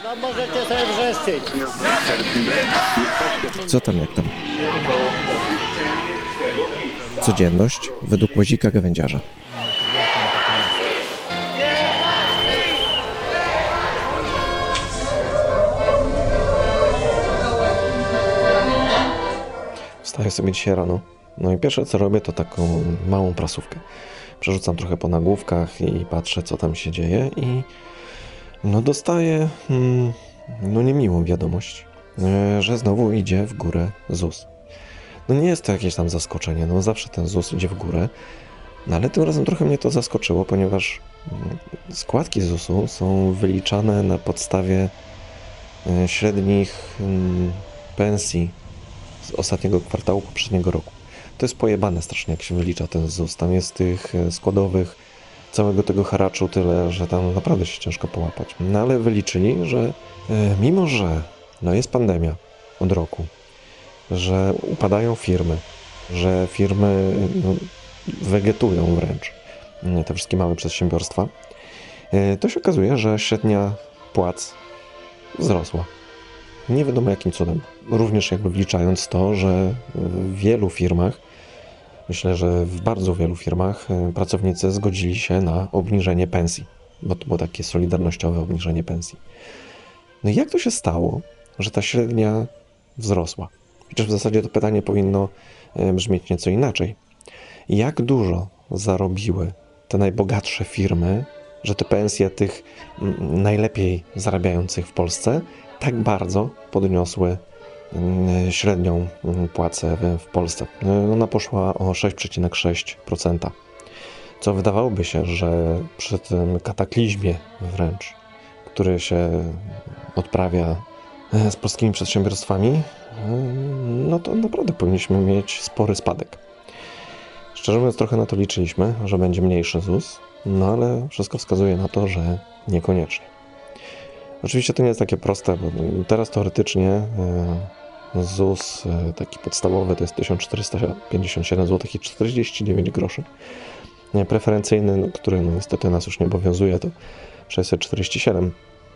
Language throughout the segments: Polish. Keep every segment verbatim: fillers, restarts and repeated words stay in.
No możecie sobie wrzeszczyć. Co tam, jak tam? Codzienność według Łazika Gawędziarza. Wstaję sobie dzisiaj rano. No i pierwsze co robię to taką małą prasówkę. Przerzucam trochę po nagłówkach i patrzę co tam się dzieje i no dostaję hmm, no niemiłą wiadomość, że znowu idzie w górę Z U S. No nie jest to jakieś tam zaskoczenie, no zawsze ten Z U S idzie w górę, no ale tym razem trochę mnie to zaskoczyło, ponieważ składki Z U S u są wyliczane na podstawie średnich pensji z ostatniego kwartału poprzedniego roku. To jest pojebane strasznie, jak się wylicza ten Z U S. Tam jest tych składowych, całego tego haraczu tyle, że tam naprawdę się ciężko połapać. No ale wyliczyli, że e, mimo, że no jest pandemia od roku, że upadają firmy, że firmy no, wegetują wręcz, te wszystkie małe przedsiębiorstwa, e, to się okazuje, że średnia płac wzrosła. Nie wiadomo jakim cudem. Również jakby wliczając to, że w wielu firmach, myślę, że w bardzo wielu firmach pracownicy zgodzili się na obniżenie pensji, bo to było takie solidarnościowe obniżenie pensji. No i jak to się stało, że ta średnia wzrosła? Chociaż w zasadzie to pytanie powinno brzmieć nieco inaczej. Jak dużo zarobiły te najbogatsze firmy, że te pensje tych najlepiej zarabiających w Polsce tak bardzo podniosły średnią płacę w Polsce. Ona poszła o sześć przecinek sześć procent, co wydawałoby się, że przy tym kataklizmie wręcz, który się odprawia z polskimi przedsiębiorstwami, no to naprawdę powinniśmy mieć spory spadek. Szczerze mówiąc, trochę na to liczyliśmy, że będzie mniejszy Z U S, no ale wszystko wskazuje na to, że niekoniecznie. Oczywiście to nie jest takie proste, bo teraz teoretycznie Z U S taki podstawowy to jest tysiąc czterysta pięćdziesiąt siedem złotych i czterdzieści dziewięć groszy. Preferencyjny, no, który no, niestety nas już nie obowiązuje, to sześćset czterdzieści siedem.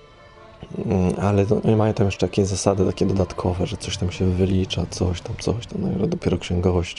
Ale to, mają tam jeszcze takie zasady takie dodatkowe, że coś tam się wylicza, coś tam, coś tam, no, dopiero księgowość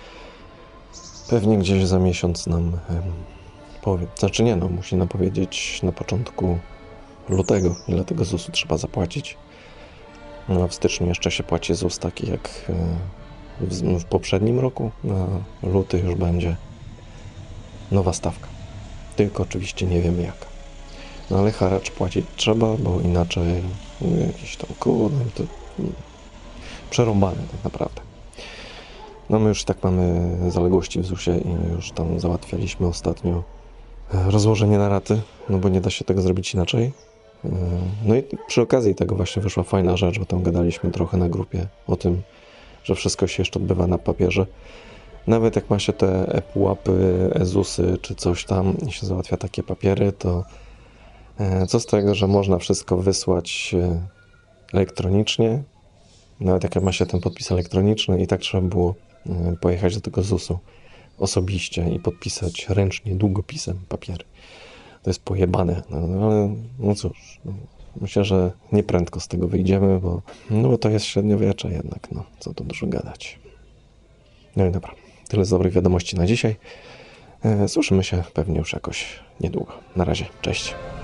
pewnie gdzieś za miesiąc nam um, powie. Znaczy nie, no musi nam powiedzieć na początku lutego, ile tego Z U S u trzeba zapłacić. No, w styczniu jeszcze się płaci Z U S taki jak w, w poprzednim roku, a luty już będzie nowa stawka. Tylko oczywiście nie wiemy jaka. No ale haracz płacić trzeba, bo inaczej no, jakiś tam kurde, to hmm, przerąbane tak naprawdę. No my już tak mamy zaległości w Z U S ie i już tam załatwialiśmy ostatnio rozłożenie na raty, no bo nie da się tego zrobić inaczej. No i przy okazji tego właśnie wyszła fajna rzecz, bo tam gadaliśmy trochę na grupie o tym, że wszystko się jeszcze odbywa na papierze. Nawet jak ma się te e-pułapy, e-Z U S y czy coś tam i się załatwia takie papiery, to co z tego, że można wszystko wysłać elektronicznie, nawet jak ma się ten podpis elektroniczny i tak trzeba było pojechać do tego Z U S u osobiście i podpisać ręcznie, długopisem papiery. To jest pojebane, no, ale no cóż, no, myślę, że nieprędko z tego wyjdziemy, bo, no, bo to jest średniowiecze jednak, no, co tu dużo gadać. No i dobra, tyle z dobrych wiadomości na dzisiaj. E, słyszymy się pewnie już jakoś niedługo. Na razie, cześć.